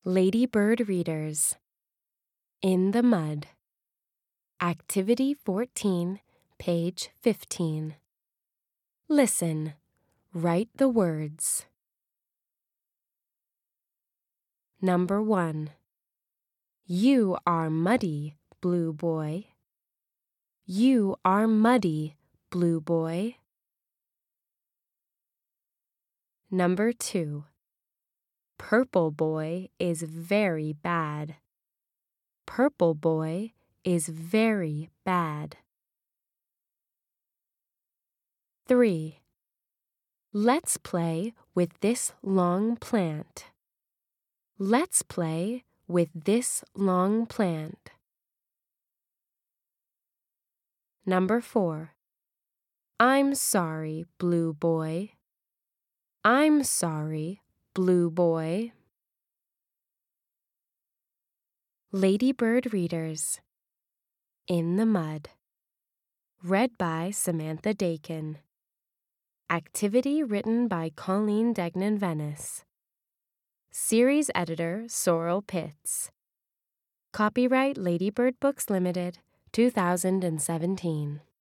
Ladybird Readers. In the Mud. Activity 14, page 15. Listen. Write the words. Number 1. You are muddy, blue boy. You are muddy, blue boy. Number 2. Purple boy is very bad. Purple boy is very bad. 3. Let's play with this long plant. Let's play with this long plant. Number 4. I'm sorry, blue boy. I'm sorry, blue boy. Ladybird Readers. In the Mud. Read by Samantha Dakin. Activity written by Colleen Degnan-Venice. Series editor Sorrel Pitts. Copyright Ladybird Books Limited, 2017.